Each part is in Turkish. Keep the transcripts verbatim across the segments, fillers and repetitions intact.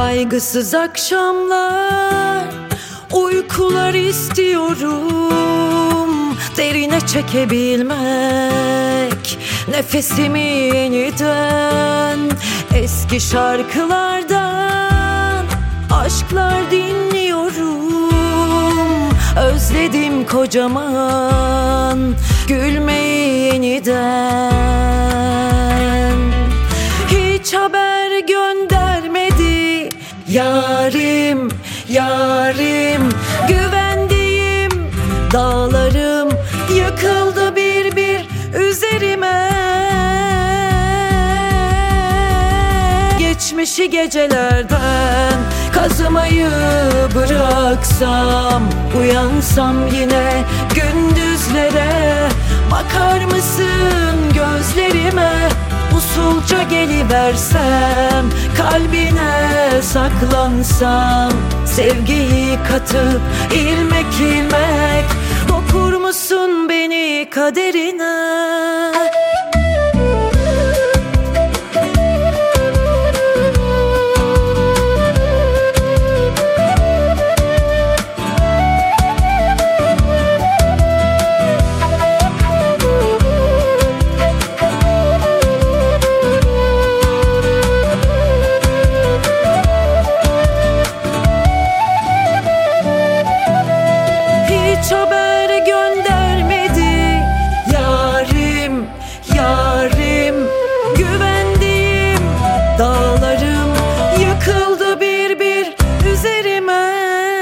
Kaygısız akşamlar, uykular istiyorum. Derine çekebilmek, nefesimi yeniden. Eski şarkılardan aşklar dinliyorum. Özledim kocaman gülmeyi yeniden. Hiç haber göndermedi yarim, yarim. Güvendiğim dağlarım yıkıldı bir bir üzerime. Geçmişi gecelerden kazımayı bıraksam, uyansam yine gündüzlere. Bakar mısın gözlerime, usulca geliversem, kalbine saklansam, sevgiyi katıp ilmek ilmek dokur musun beni kaderine? Hiç haber göndermedi yarim, yarim. Güvendiğim dağlarım yıkıldı bir bir üzerime.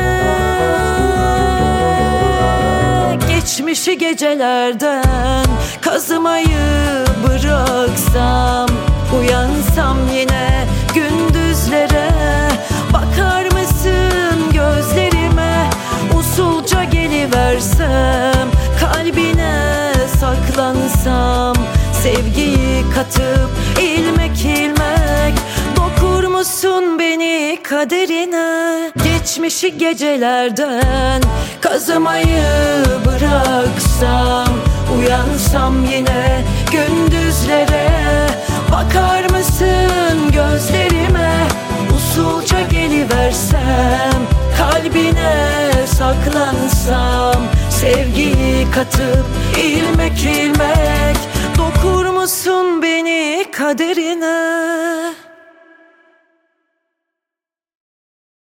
Geçmişi gecelerden kazımayı bıraksam, uyansam yine gündüzlere. Bakar mısın gözlerime, usulca geliversem, kalbine saklansam, sevgiyi katıp ilmek ilmek dokur musun beni kaderine? Geçmişi gecelerden kazımayı bıraksam, uyansam yine gündüzlere. Bakar mısın gözlerime, usulca geliversem, kalbine saklansam, sevgiyi katıp ilmek ilmek dokur musun beni kaderine?